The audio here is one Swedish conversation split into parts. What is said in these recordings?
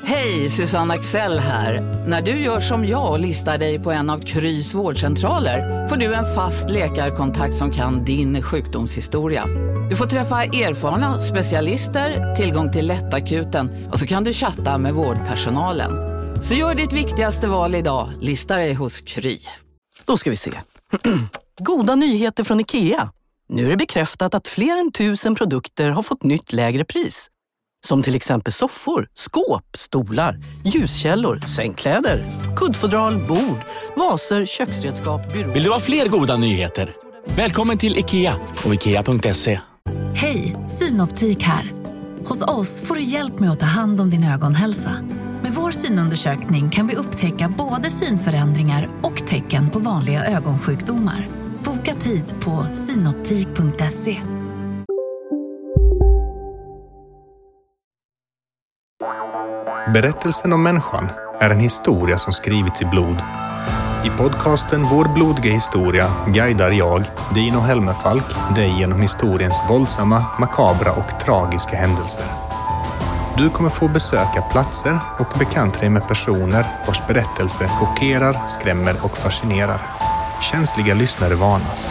Hej, Susanne Axel här. När du gör som jag och listar dig på en av Krys vårdcentraler får du en fast läkarkontakt som kan din sjukdomshistoria. Du får träffa erfarna specialister, tillgång till lättakuten och så kan du chatta med vårdpersonalen. Så gör ditt viktigaste val idag, lista dig hos Kry. Då ska vi se. Goda nyheter från IKEA. Nu är det bekräftat att fler än 1000 produkter har fått nytt lägre pris. Som till exempel soffor, skåp, stolar, ljuskällor, sängkläder, kuddfodral, bord, vaser, köksredskap, byråer. Vill du ha fler goda nyheter? Välkommen till IKEA och IKEA.se. Hej, Synoptik här. Hos oss får du hjälp med att ta hand om din ögonhälsa. Med vår synundersökning kan vi upptäcka både synförändringar och tecken på vanliga ögonsjukdomar. Boka tid på synoptik.se. Berättelsen om människan är en historia som skrivits i blod. I podcasten Vår blodiga historia guidar jag, Dino Helmerfalk, dig genom historiens våldsamma, makabra och tragiska händelser. Du kommer få besöka platser och bekanta dig med personer vars berättelse chockerar, skrämmer och fascinerar. Känsliga lyssnare varnas.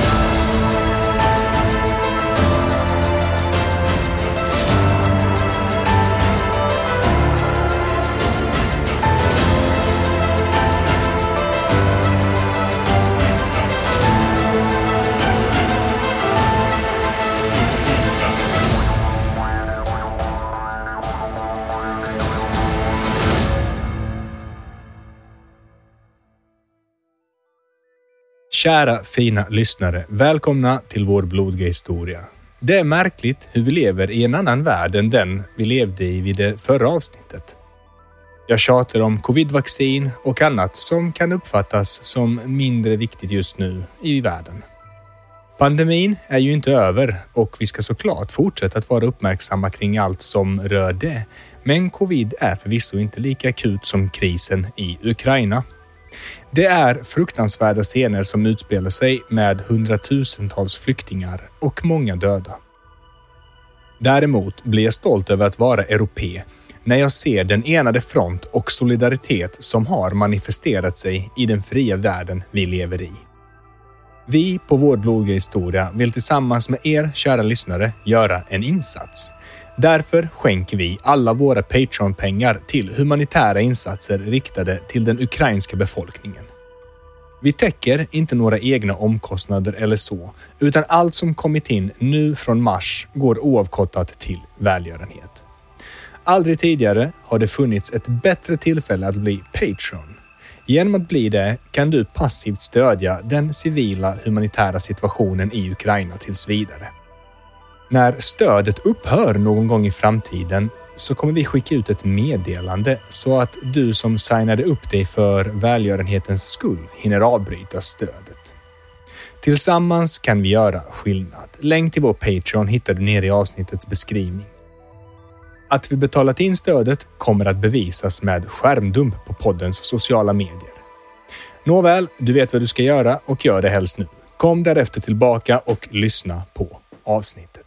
Kära fina lyssnare, välkomna till Vår blodiga historia. Det är märkligt hur vi lever i en annan värld än den vi levde i vid det förra avsnittet. Jag tjatar om covid-vaccin och annat som kan uppfattas som mindre viktigt just nu i världen. Pandemin är ju inte över och vi ska såklart fortsätta att vara uppmärksamma kring allt som rör det. Men covid är förvisso inte lika akut som krisen i Ukraina. Det är fruktansvärda scener som utspelar sig med hundratusentals flyktingar och många döda. Däremot blir jag stolt över att vara europé när jag ser den enade front och solidaritet som har manifesterat sig i den fria världen vi lever i. Vi på Vår blodiga historia vill tillsammans med er, kära lyssnare, göra en insats. Därför skänker vi alla våra Patreon-pengar till humanitära insatser riktade till den ukrainska befolkningen. Vi täcker inte några egna omkostnader eller så, utan allt som kommit in nu från mars går oavkortat till välgörenhet. Aldrig tidigare har det funnits ett bättre tillfälle att bli Patreon. Genom att bli det kan du passivt stödja den civila humanitära situationen i Ukraina tills vidare. När stödet upphör någon gång i framtiden så kommer vi skicka ut ett meddelande så att du som signade upp dig för välgörenhetens skull hinner avbryta stödet. Tillsammans kan vi göra skillnad. Länk till vår Patreon hittar du nere i avsnittets beskrivning. Att vi betalat in stödet kommer att bevisas med skärmdump på poddens sociala medier. Nåväl, du vet vad du ska göra och gör det helst nu. Kom därefter tillbaka och lyssna på avsnittet.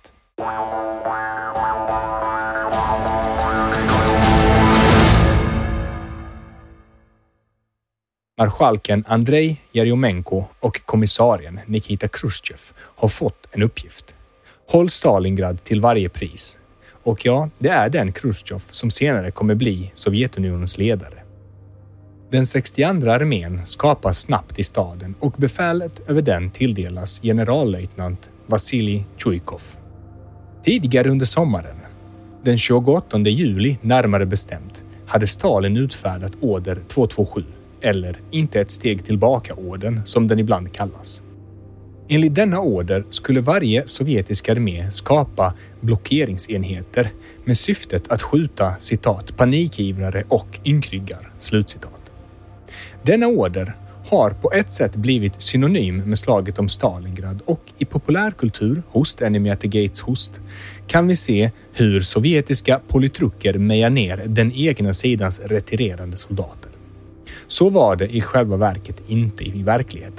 Marskalken Andrei Yeryomenko och kommissarien Nikita Khrushchev har fått en uppgift. Håll Stalingrad till varje pris. Och ja, det är den Khrushchev som senare kommer bli Sovjetunionens ledare. Den 62:a armén skapas snabbt i staden och befälet över den tilldelas generallöjtnant Vassilij Chujkov. Tidigare under sommaren, den 28 juli närmare bestämt, hade Stalin utfärdat order 227, eller inte ett steg tillbaka-orden som den ibland kallas. Enligt denna order skulle varje sovjetisk armé skapa blockeringsenheter med syftet att skjuta, citat, panikivrare och ynkryggar, slutcitat. Denna order har på ett sätt blivit synonym med slaget om Stalingrad och i populärkultur, host enemy at the gates host, kan vi se hur sovjetiska politruker mejar ner den egna sidans retirerande soldater. Så var det i själva verket inte i verkligheten.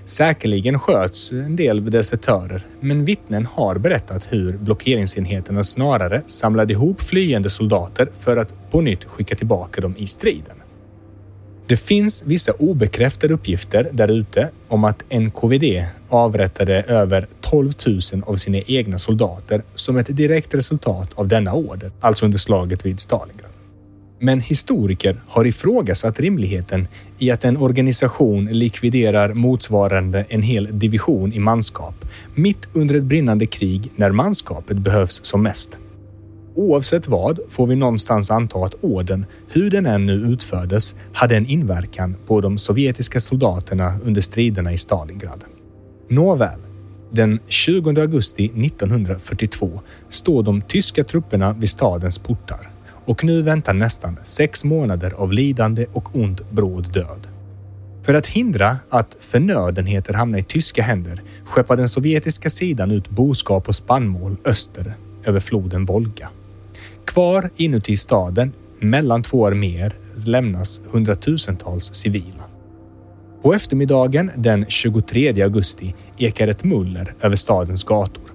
Säkerligen sköts en del desertörer, men vittnen har berättat hur blockeringsenheterna snarare samlade ihop flyende soldater för att på nytt skicka tillbaka dem i striden. Det finns vissa obekräftade uppgifter där ute om att NKVD avrättade över 12 000 av sina egna soldater som ett direkt resultat av denna order, alltså under slaget vid Stalingrad. Men historiker har ifrågasatt rimligheten i att en organisation likviderar motsvarande en hel division i manskap mitt under ett brinnande krig när manskapet behövs som mest. Oavsett vad får vi någonstans anta att orden, hur den än nu utfördes, hade en inverkan på de sovjetiska soldaterna under striderna i Stalingrad. Nåväl, den 20 augusti 1942 står de tyska trupperna vid stadens portar. Och nu väntar nästan 6 månader av lidande och ond bråd död. För att hindra att förnödenheter hamnar i tyska händer skeppar den sovjetiska sidan ut boskap och spannmål öster över floden Volga. Kvar inuti staden, mellan 2 arméer, lämnas hundratusentals civila. På eftermiddagen den 23 augusti ekar ett muller över stadens gator.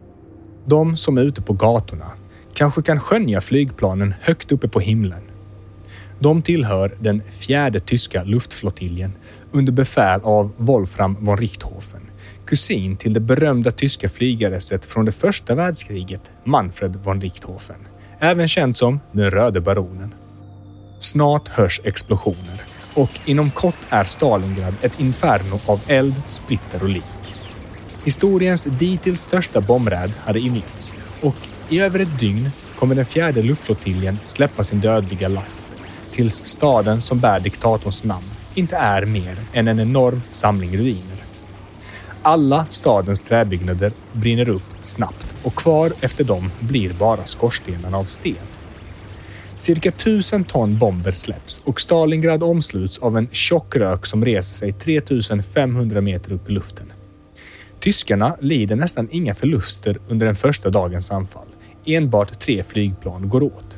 De som är ute på gatorna kanske kan skönja flygplanen högt uppe på himlen. De tillhör den 4:e tyska luftflottiljen under befäl av Wolfram von Richthofen, kusin till det berömda tyska flygaresset från det första världskriget, Manfred von Richthofen, även känd som den röde baronen. Snart hörs explosioner och inom kort är Stalingrad ett inferno av eld, splitter och lik. Historiens dittills största bombräd hade inletts och i över ett dygn kommer den 4:e luftflottiljen släppa sin dödliga last tills staden som bär diktatorns namn inte är mer än en enorm samling ruiner. Alla stadens träbyggnader brinner upp snabbt och kvar efter dem blir bara skorstenarna av sten. Cirka 1000 ton bomber släpps och Stalingrad omsluts av en tjock rök som reser sig 3500 meter upp i luften. Tyskarna lider nästan inga förluster under den första dagens anfall. Enbart 3 flygplan går åt.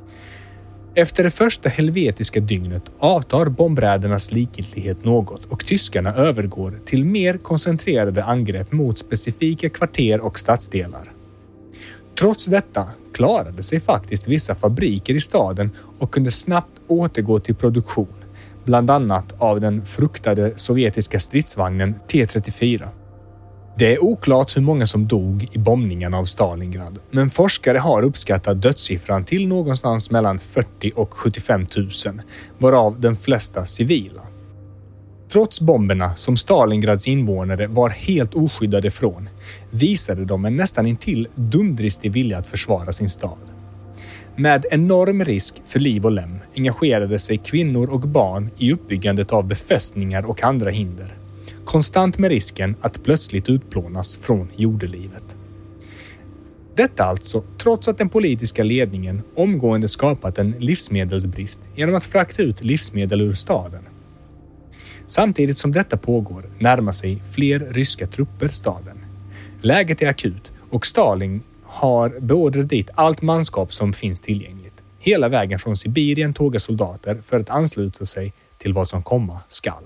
Efter det första helvetiska dygnet avtar bombrädernas likgiltighet något och tyskarna övergår till mer koncentrerade angrepp mot specifika kvarter och stadsdelar. Trots detta klarade sig faktiskt vissa fabriker i staden och kunde snabbt återgå till produktion, bland annat av den fruktade sovjetiska stridsvagnen T-34. Det är oklart hur många som dog i bombningarna av Stalingrad, men forskare har uppskattat dödssiffran till någonstans mellan 40 och 75 000, varav de flesta civila. Trots bomberna som Stalingrads invånare var helt oskyddade från, visade de en nästan intill dumdristig vilja att försvara sin stad. Med enorm risk för liv och lem engagerade sig kvinnor och barn i uppbyggandet av befästningar och andra hinder. Konstant med risken att plötsligt utplånas från jordelivet. Detta alltså trots att den politiska ledningen omgående skapat en livsmedelsbrist genom att frakta ut livsmedel ur staden. Samtidigt som detta pågår närmar sig fler ryska trupper staden. Läget är akut och Stalin har beordrat dit allt manskap som finns tillgängligt. Hela vägen från Sibirien tågar soldater för att ansluta sig till vad som komma skall.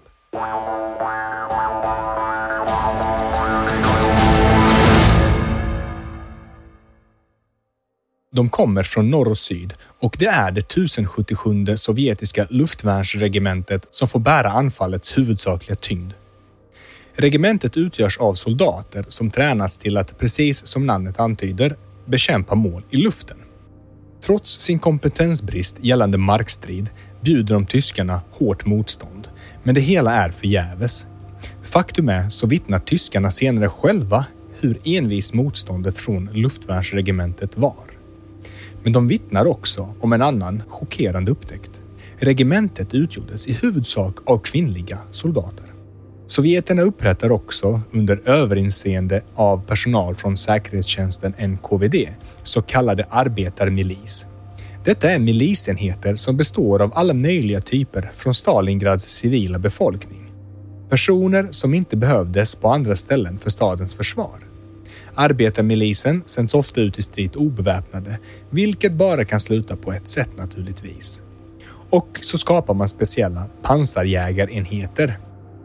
De kommer från norr och syd och det är det 1077 sovjetiska luftvärnsregementet som får bära anfallets huvudsakliga tyngd. Regementet utgörs av soldater som tränats till att, precis som namnet antyder, bekämpa mål i luften. Trots sin kompetensbrist gällande markstrid bjuder de tyskarna hårt motstånd, men det hela är förgäves. Faktum är så vittnar tyskarna senare själva hur envis motståndet från luftvärnsregementet var. Men de vittnar också om en annan chockerande upptäckt. Regementet utgjordes i huvudsak av kvinnliga soldater. Sovjeterna upprättar också under överinseende av personal från säkerhetstjänsten NKVD så kallade arbetarmilis. Detta är milisenheter som består av alla möjliga typer från Stalingrads civila befolkning. Personer som inte behövdes på andra ställen för stadens försvar. Arbetarmilisen sänds ofta ut i strid obeväpnade, vilket bara kan sluta på ett sätt naturligtvis. Och så skapar man speciella pansarjägarenheter.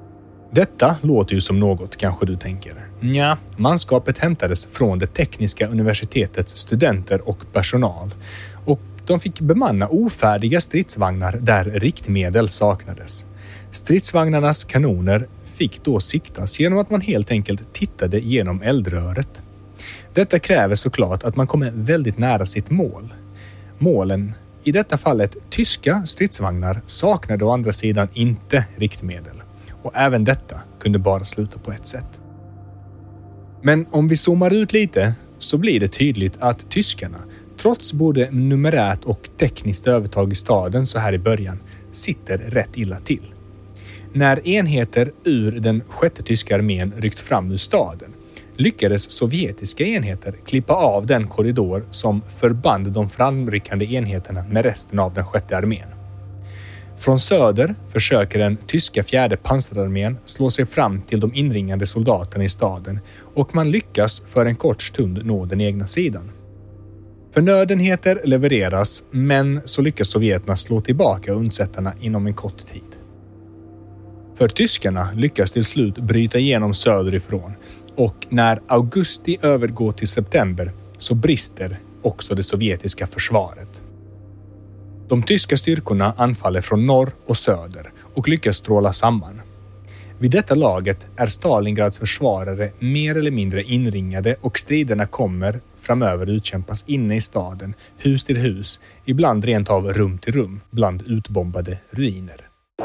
Detta låter ju som något, kanske du tänker. Ja, manskapet hämtades från det tekniska universitetets studenter och personal och de fick bemanna ofärdiga stridsvagnar där riktmedel saknades. Stridsvagnarnas kanoner fick då siktas genom att man helt enkelt tittade genom eldröret. Detta kräver såklart att man kommer väldigt nära sitt mål. Målen, i detta fallet tyska stridsvagnar, saknade å andra sidan inte riktmedel. Och även detta kunde bara sluta på ett sätt. Men om vi zoomar ut lite så blir det tydligt att tyskarna, trots både numerärt och tekniskt övertag i staden så här i början, sitter rätt illa till. När enheter ur den 6:e tyska armén ryckt fram ur staden lyckades sovjetiska enheter klippa av den korridor som förband de framryckande enheterna med resten av den 6:e armén. Från söder försöker den tyska 4:e pansararmén slå sig fram till de inringande soldaterna i staden och man lyckas för en kort stund nå den egna sidan. Förnödenheter levereras, men så lyckas sovjeterna slå tillbaka undsättarna inom en kort tid. För tyskarna lyckas till slut bryta igenom söderifrån och när augusti övergår till september så brister också det sovjetiska försvaret. De tyska styrkorna anfaller från norr och söder och lyckas stråla samman. Vid detta laget är Stalingrads försvarare mer eller mindre inringade och striderna kommer framöver utkämpas inne i staden, hus till hus, ibland rent av rum till rum, bland utbombade ruiner.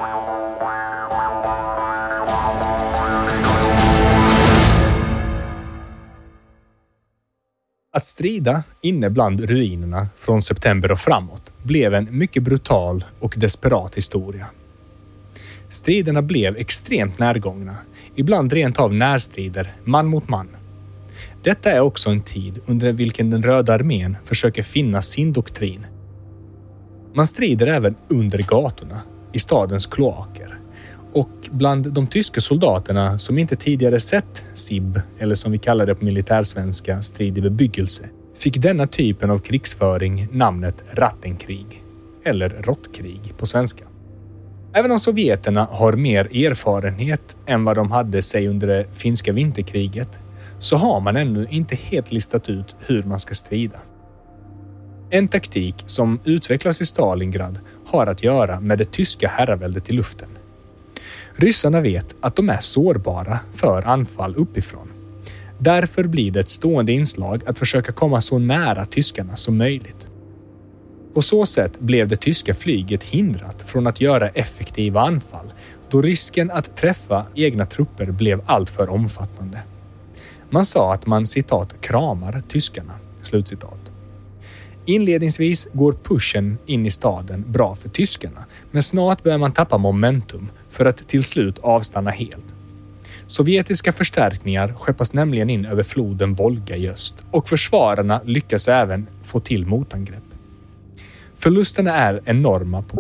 Att strida inne bland ruinerna från september och framåt blev en mycket brutal och desperat historia. Striderna blev extremt närgångna, ibland rent av närstrider, man mot man. Detta är också en tid under vilken den röda armén försöker finna sin doktrin. Man strider även under gatorna, i stadens kloaker. Och bland de tyska soldaterna som inte tidigare sett SIB, eller som vi kallar det på militärsvenska, strid i bebyggelse, fick denna typen av krigsföring namnet Rattenkrig, eller råttkrig på svenska. Även om sovjeterna har mer erfarenhet än vad de hade sig under det finska vinterkriget, så har man ännu inte helt listat ut hur man ska strida. En taktik som utvecklas i Stalingrad har att göra med det tyska herraväldet i luften. Ryssarna vet att de är sårbara för anfall uppifrån. Därför blir det ett stående inslag att försöka komma så nära tyskarna som möjligt. På så sätt blev det tyska flyget hindrat från att göra effektiva anfall då risken att träffa egna trupper blev alltför omfattande. Man sa att man citat kramar tyskarna, slutcitat. Inledningsvis går pushen in i staden bra för tyskarna, men snart börjar man tappa momentum för att till slut avstanna helt. Sovjetiska förstärkningar skeppas nämligen in över floden Volga i öst och försvararna lyckas även få till motangrepp. Förlusterna är enorma på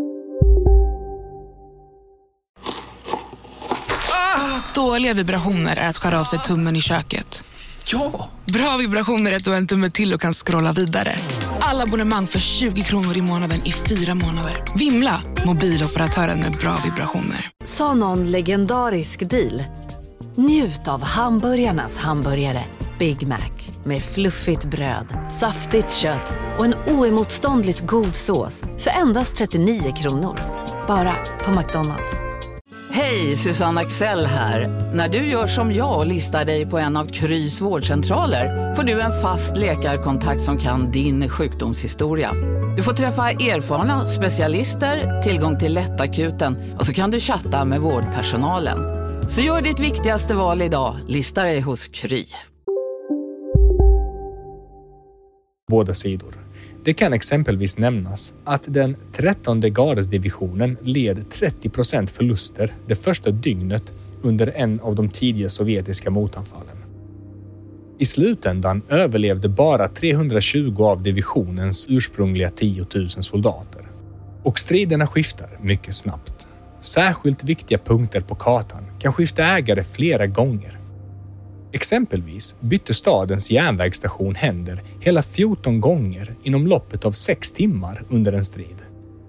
Dåliga vibrationer är att skära av sig tummen i köket. Ja! Bra vibrationer är att du har en tumme till och kan scrolla vidare. Alla abonnemang för 20 kronor i månaden i 4 månader. Vimla! Mobiloperatören med bra vibrationer. Sa någon legendarisk deal? Njut av hamburgarnas hamburgare. Big Mac. Med fluffigt bröd, saftigt kött och en oemotståndligt god sås. För endast 39 kronor. Bara på McDonald's. Hej, Susanne Axel här. När du gör som jag och listar dig på en av Krys vårdcentraler får du en fast läkarkontakt som kan din sjukdomshistoria. Du får träffa erfarna specialister, tillgång till lättakuten och så kan du chatta med vårdpersonalen. Så gör ditt viktigaste val idag, lista dig hos Kry. Båda sidor. Det kan exempelvis nämnas att den 13:e gardesdivisionen led 30% förluster det första dygnet under en av de tidiga sovjetiska motanfallen. I slutändan överlevde bara 320 av divisionens ursprungliga 10 000 soldater. Och striderna skiftar mycket snabbt. Särskilt viktiga punkter på kartan kan skifta ägare flera gånger. Exempelvis bytte stadens järnvägsstation händer hela 14 gånger inom loppet av 6 timmar under en strid.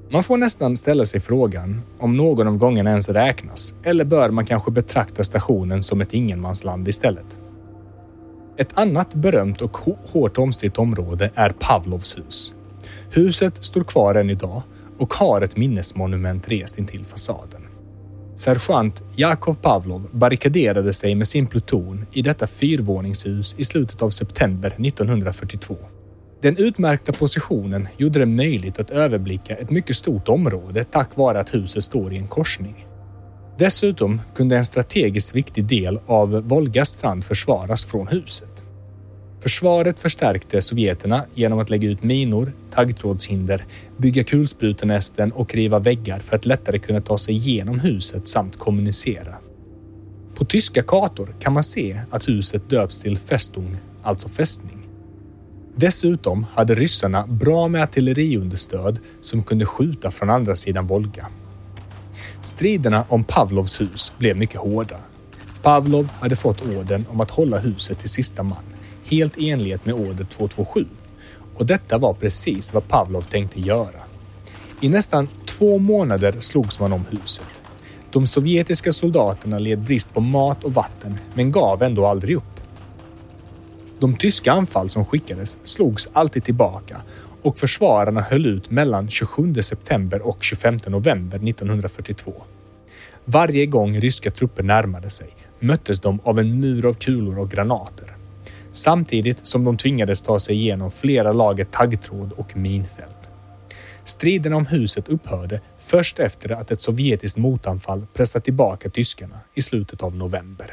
Man får nästan ställa sig frågan om någon av gångerna ens räknas, eller bör man kanske betrakta stationen som ett ingenmansland istället. Ett annat berömt och hårt omstritt område är Pavlovs hus. Huset står kvar än idag och har ett minnesmonument rest intill fasaden. Sergeant Jakov Pavlov barrikaderade sig med sin pluton i detta fyrvåningshus i slutet av september 1942. Den utmärkta positionen gjorde det möjligt att överblicka ett mycket stort område tack vare att huset står i en korsning. Dessutom kunde en strategiskt viktig del av Volga strand försvaras från huset. Försvaret förstärkte sovjeterna genom att lägga ut minor, taggtrådshinder, bygga kulsprutenästen och riva väggar för att lättare kunna ta sig igenom huset samt kommunicera. På tyska kartor kan man se att huset döps till Festung, alltså fästning. Dessutom hade ryssarna bra med artilleriunderstöd som kunde skjuta från andra sidan Volga. Striderna om Pavlovs hus blev mycket hårda. Pavlov hade fått orden om att hålla huset till sista man, helt i enlighet med order 227. Och detta var precis vad Pavlov tänkte göra. I nästan 2 månader slogs man om huset. De sovjetiska soldaterna led brist på mat och vatten, men gav ändå aldrig upp. De tyska anfall som skickades slogs alltid tillbaka och försvararna höll ut mellan 27 september och 25 november 1942. Varje gång ryska trupper närmade sig möttes de av en mur av kulor och granater. Samtidigt som de tvingades ta sig igenom flera lager taggtråd och minfält. Striderna om huset upphörde först efter att ett sovjetiskt motanfall pressat tillbaka tyskarna i slutet av november.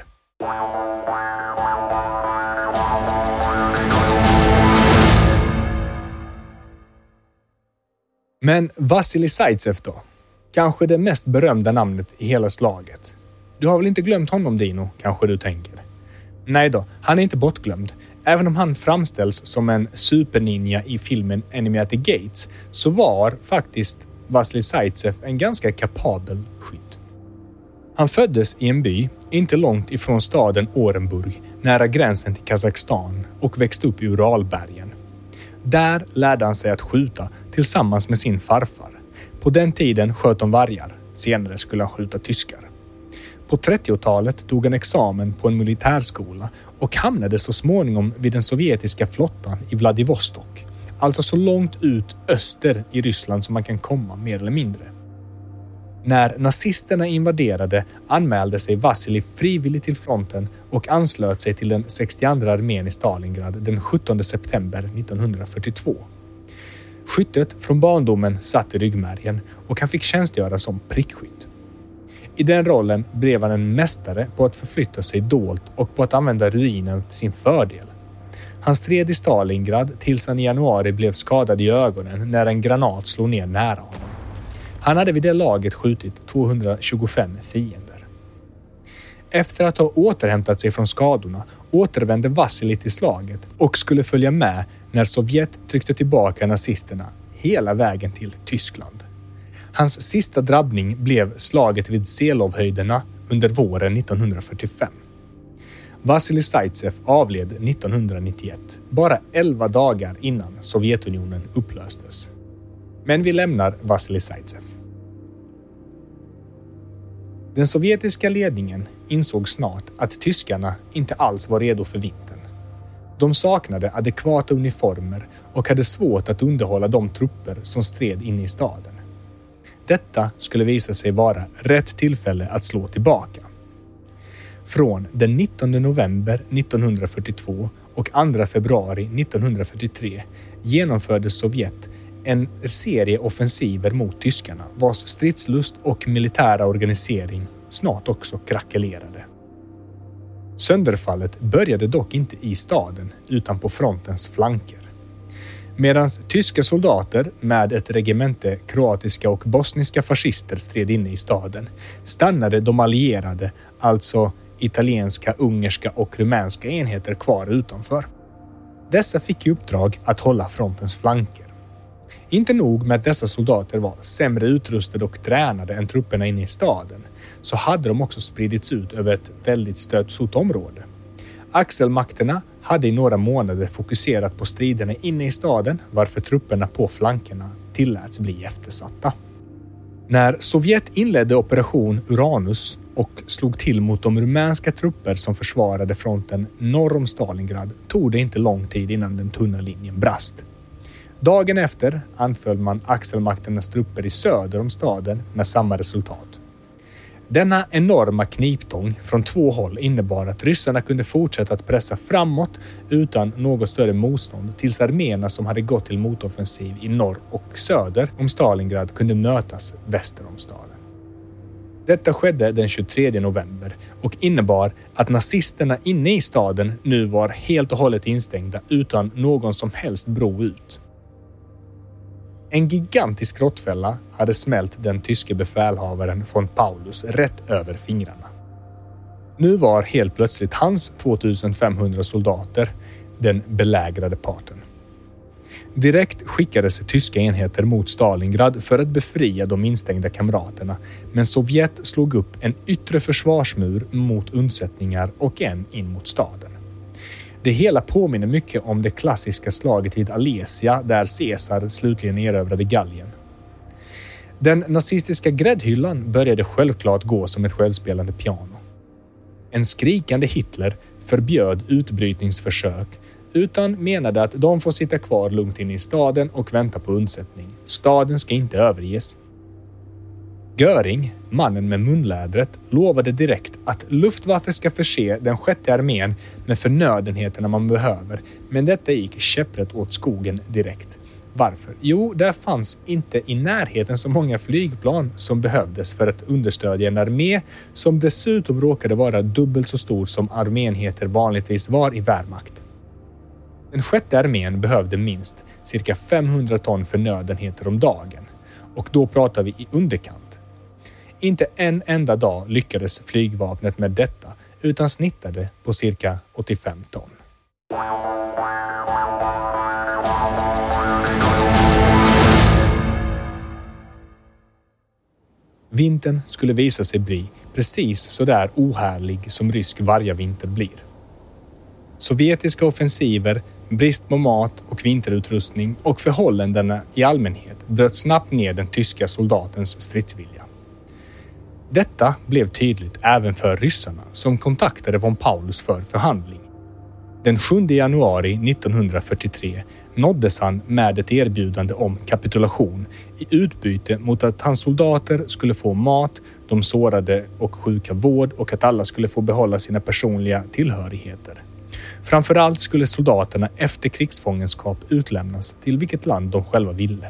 Men Vassilij Zajcev då? Kanske det mest berömda namnet i hela slaget. Du har väl inte glömt honom, Dino, kanske du tänker? Nej då, han är inte bortglömd. Även om han framställs som en superninja i filmen Enemy at the Gates så var faktiskt Vassilij Zajcev en ganska kapabel skytt. Han föddes i en by inte långt ifrån staden Orenburg nära gränsen till Kazakstan och växte upp i Uralbergen. Där lärde han sig att skjuta tillsammans med sin farfar. På den tiden sköt de vargar, senare skulle han skjuta tyskar. På 30-talet tog han examen på en militärskola och hamnade så småningom vid den sovjetiska flottan i Vladivostok. Alltså så långt ut öster i Ryssland som man kan komma mer eller mindre. När nazisterna invaderade anmälde sig Vassilij frivilligt till fronten och anslöt sig till den 62:a armén i Stalingrad den 17 september 1942. Skyttet från barndomen satt i ryggmärgen och han fick tjänstgöra som prickskytt. I den rollen blev han en mästare på att förflytta sig dolt och på att använda ruinen till sin fördel. Han stred i Stalingrad tills han i januari blev skadad i ögonen när en granat slog ner nära honom. Han hade vid det laget skjutit 225 fiender. Efter att ha återhämtat sig från skadorna återvände Vassilij till slaget och skulle följa med när Sovjet tryckte tillbaka nazisterna hela vägen till Tyskland. Hans sista drabbning blev slaget vid Selovhöjderna under våren 1945. Vassilij Zajcev avled 1991, bara 11 dagar innan Sovjetunionen upplöstes. Men vi lämnar Vassilij Zajcev. Den sovjetiska ledningen insåg snart att tyskarna inte alls var redo för vintern. De saknade adekvata uniformer och hade svårt att underhålla de trupper som stred inne i staden. Detta skulle visa sig vara rätt tillfälle att slå tillbaka. Från den 19 november 1942 och 2 februari 1943 genomförde Sovjet en serie offensiver mot tyskarna vars stridslust och militära organisering snart också krackelerade. Sönderfallet började dock inte i staden utan på frontens flanker. Medan tyska soldater med ett regemente kroatiska och bosniska fascister stred inne i staden stannade de allierade, alltså italienska, ungerska och rumänska enheter kvar utanför. Dessa fick i uppdrag att hålla frontens flanker. Inte nog med att dessa soldater var sämre utrustade och tränade än trupperna inne i staden, så hade de också spridits ut över ett väldigt stort område. Axelmakterna hade i några månader fokuserat på striderna inne i staden, varför trupperna på flankerna tilläts bli eftersatta. När Sovjet inledde operation Uranus och slog till mot de rumänska trupper som försvarade fronten norr om Stalingrad tog det inte lång tid innan den tunna linjen brast. Dagen efter anföll man axelmakternas trupper i söder om staden med samma resultat. Denna enorma kniptång från två håll innebar att ryssarna kunde fortsätta att pressa framåt utan något större motstånd tills arméerna som hade gått till motoffensiv i norr och söder om Stalingrad kunde mötas väster om staden. Detta skedde den 23 november och innebar att nazisterna inne i staden nu var helt och hållet instängda utan någon som helst bro ut. En gigantisk råttfälla hade smält den tyske befälhavaren von Paulus rätt över fingrarna. Nu var helt plötsligt hans 2500 soldater den belägrade parten. Direkt skickades tyska enheter mot Stalingrad för att befria de instängda kamraterna, men Sovjet slog upp en yttre försvarsmur mot undsättningar och en in mot staden. Det hela påminner mycket om det klassiska slaget vid Alesia där Caesar slutligen erövrade Gallien. Den nazistiska gräddhyllan började självklart gå som ett självspelande piano. En skrikande Hitler förbjöd utbrytningsförsök utan menade att de får sitta kvar lugnt inne i staden och vänta på undsättning. Staden ska inte överges. Göring, mannen med munlädret, lovade direkt att Luftwaffe ska förse den 6:e armén med förnödenheterna man behöver, men detta gick käpprätt åt skogen direkt. Varför? Jo, där fanns inte i närheten så många flygplan som behövdes för att understödja en armé som dessutom råkade vara dubbelt så stor som arméenheter vanligtvis var i Wehrmacht. Den 6:e armén behövde minst cirka 500 ton förnödenheter om dagen, och då pratar vi i underkant. Inte en enda dag lyckades flygvapnet med detta utan snittade på cirka 85 ton. Vintern skulle visa sig bli precis så där ohärlig som rysk vargavinter blir. Sovjetiska offensiver, brist på mat och vinterutrustning och förhållandena i allmänhet bröt snabbt ner den tyska soldatens stridsvilja. Detta blev tydligt även för ryssarna som kontaktade von Paulus för förhandling. Den 7 januari 1943 nåddes han med ett erbjudande om kapitulation i utbyte mot att hans soldater skulle få mat, de sårade och sjuka vård och att alla skulle få behålla sina personliga tillhörigheter. Framförallt skulle soldaterna efter krigsfångenskap utlämnas till vilket land de själva ville.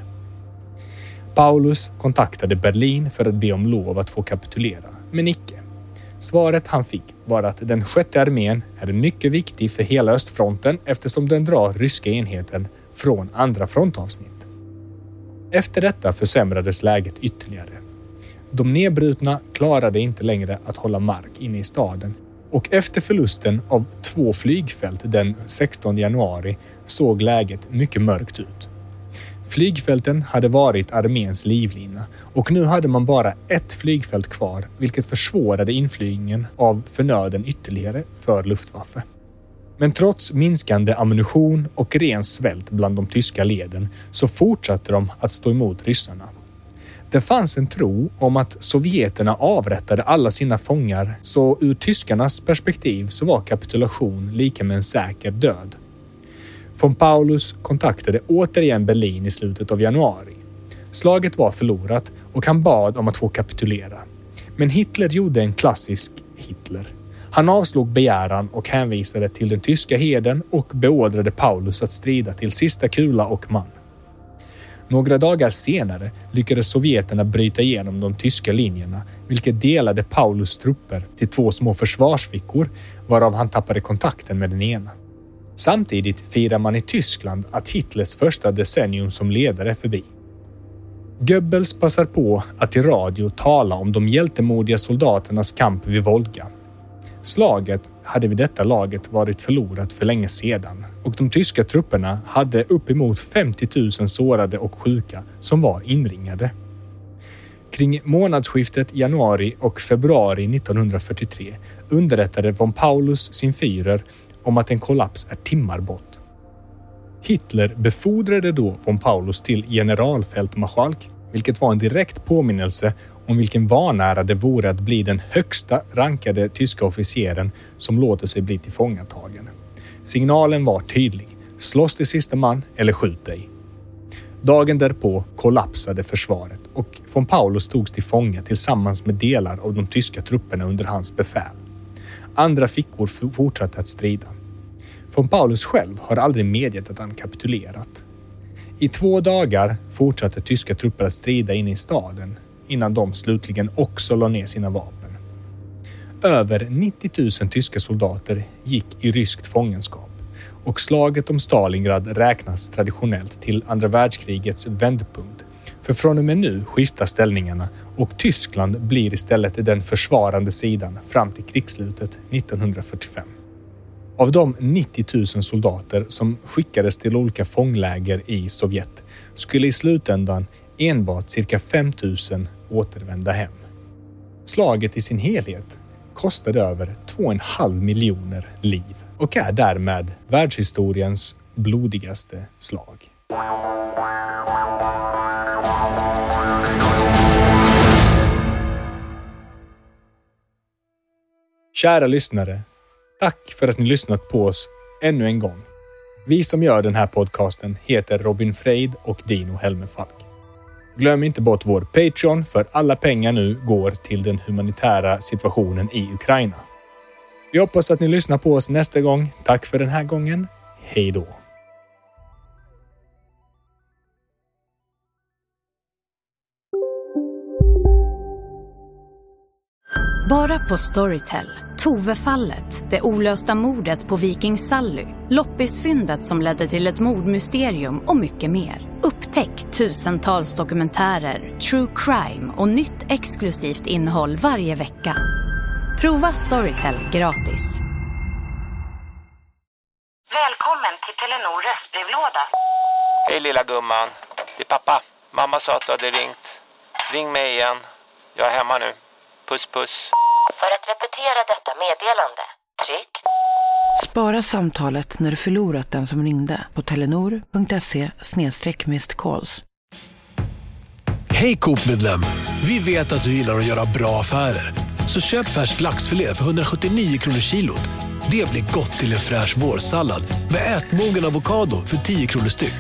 Paulus kontaktade Berlin för att be om lov att få kapitulera, men icke. Svaret han fick var att den 6:e armén är mycket viktig för hela östfronten eftersom den drar ryska enheten från andra frontavsnitt. Efter detta försämrades läget ytterligare. De nedbrutna klarade inte längre att hålla mark inne i staden, och efter förlusten av 2 flygfält den 16 januari såg läget mycket mörkt ut. Flygfälten hade varit arméns livlina och nu hade man bara ett flygfält kvar, vilket försvårade inflygningen av förnöden ytterligare för Luftwaffe. Men trots minskande ammunition och ren svält bland de tyska leden så fortsatte de att stå emot ryssarna. Det fanns en tro om att sovjeterna avrättade alla sina fångar, så ur tyskarnas perspektiv så var kapitulation lika med en säker död. Von Paulus kontaktade återigen Berlin i slutet av januari. Slaget var förlorat och han bad om att få kapitulera. Men Hitler gjorde en klassisk Hitler. Han avslog begäran och hänvisade till den tyska heden och beordrade Paulus att strida till sista kula och man. Några dagar senare lyckades sovjeterna bryta igenom de tyska linjerna, vilket delade Paulus trupper till 2 små försvarsfickor, varav han tappade kontakten med den ena. Samtidigt firar man i Tyskland att Hitlers första decennium som ledare är förbi. Goebbels passar på att i radio tala om de hjältemodiga soldaternas kamp vid Volga. Slaget hade vid detta laget varit förlorat för länge sedan och de tyska trupperna hade uppemot 50 000 sårade och sjuka som var inringade. Kring månadsskiftet januari och februari 1943 underrättade von Paulus sin Führer om att en kollaps är timmar bort. Hitler befordrade då von Paulus till generalfältmarskalk, vilket var en direkt påminnelse om vilken vanära det vore att bli den högsta rankade tyska officeren som låter sig bli tillfångatagen. Signalen var tydlig. Slåss till sista man eller skjut dig. Dagen därpå kollapsade försvaret och von Paulus togs till fånga tillsammans med delar av de tyska trupperna under hans befäl. Andra fickor fortsatte att strida. Von Paulus själv har aldrig medgett att han kapitulerat. I 2 dagar fortsatte tyska trupper att strida inne i staden innan de slutligen också la ner sina vapen. Över 90 000 tyska soldater gick i ryskt fångenskap och slaget om Stalingrad räknas traditionellt till andra världskrigets vändpunkt. För från och med nu skiftar ställningarna och Tyskland blir istället den försvarande sidan fram till krigsslutet 1945. Av de 90 000 soldater som skickades till olika fångläger i Sovjet skulle i slutändan enbart cirka 5 000 återvända hem. Slaget i sin helhet kostade över 2,5 miljoner liv och är därmed världshistoriens blodigaste slag. Kära lyssnare, tack för att ni lyssnat på oss ännu en gång. Vi som gör den här podcasten heter Robin Freid och Dino Helmefalk. Glöm inte bort vår Patreon för alla pengar nu går till den humanitära situationen i Ukraina. Vi hoppas att ni lyssnar på oss nästa gång. Tack för den här gången. Hej då! Bara på Storytel. Tove-fallet, det olösta mordet på Viking Sally, loppisfyndet som ledde till ett mordmysterium och mycket mer. Upptäck tusentals dokumentärer, true crime och nytt exklusivt innehåll varje vecka. Prova Storytel gratis. Välkommen till Telenor röstbrevlåda. Hej lilla gumman, det är pappa. Mamma sa att du hade ringt. Ring mig igen. Jag är hemma nu. Puss puss. För att repetera detta meddelande, tryck. Spara samtalet när du förlorat den som ringde på telenor.se/missed-calls. Hej Coop-medlem! Vi vet att du gillar att göra bra affärer. Så köp färsk laxfilé för 179 kronor kilot. Det blir gott till en fräsch vårsallad med ätmogen avokado för 10 kronor styck.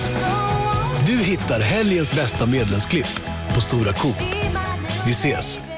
Du hittar helgens bästa medlemsklipp på Stora Coop. Vi ses!